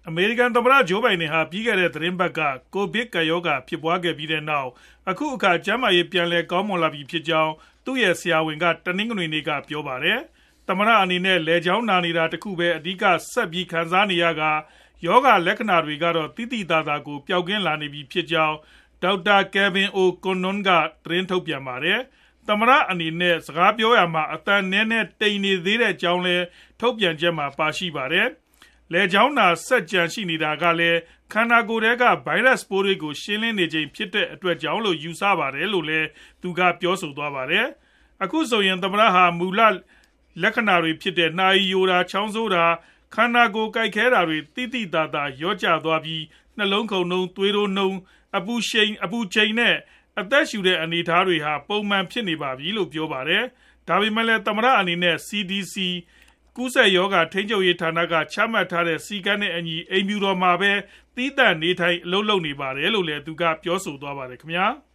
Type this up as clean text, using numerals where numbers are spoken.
အမေရိကန်သမ္မတဂျိုးဘိုင်ဒန်ဟာပြီးခဲ့တဲ့သီတင်းပတ်ကကိုဗစ်ကပ်ရောဂါဖြစ်ပွားခဲ့ပြီးနောက်အခုအခါကျန်းမာရေးပြန်လည်ကောင်းမွန်လာပြီဖြစ်ကြောင်းသူ့ရဲ့ဆရာဝန်ကတနင်္ဂနွေနေ့ကပြောပါတယ်။သမ္မတအနေနဲ့လည်ချောင်းနာနေတာတခုပဲအဓိကဆက်ပြီးခံစားနေရကရောဂါလက္ခဏာတွေကတော့သိသိသာသာကိုပျောက်ကင်းလာနေပြီဖြစ်ကြောင်းဒေါက်တာကယ်ဗင်အိုကွန်နွန်ကသတင်းထုတ်ပြန်ပါတယ်။သမ္မတအနေနဲ့စကားပြောရမှာအတန်နည်းနည်းတိမ်နေသေးတဲ့အကြောင်းလည်းထုတ်ပြန်ချက်မှာပါရှိပါတယ်။လည်ချောင်းနာဆက်ကြံရှိနေတာကလည်းခန္ဓာကိုယ်ထဲကဗိုင်းရပ်စ်ပိုးတွေကိုရှင်းလင်းနေချိန်ဖြစ်တဲ့အတွက်ကြောင့်လို့ယူဆပါတယ်လို့လည်းသူကပြောဆိုသွားပါတယ်။အခုဆိုရင်သမ္မတဟာမူလလက္ခဏာတွေဖြစ်တဲ့နှာရည်ယိုတာချောင်းဆိုးတာခန္ဓာကိုယ်ကိုက်ခဲတာတွေတိတိတသာရော့ကျသွားပြီးနှလုံးခုန်နှုန်းသွေးတိုးနှုန်းအပူချိန်နဲ့အသက်ရှူတဲ့အနေအထားတွေဟာပုံမှန်ဖြစ်နေပါပြီလို့ပြောပါတယ်။ဒါပေမဲ့လည်းသမ္မတအနေနဲ့ CDC ကူးစက်ရောဂါထိန်းချုပ်ရေးဌာနကချမှတ်ထားတဲ့စီကံနဲ့အညီအိမ်ဖြူတော်မှာပဲသီးသန့်နေထိုင်အလုပ်လုပ်နေပါတယ်လို့လည်းသူကပြောဆိုသွားပါတယ်ခင်ဗျာ။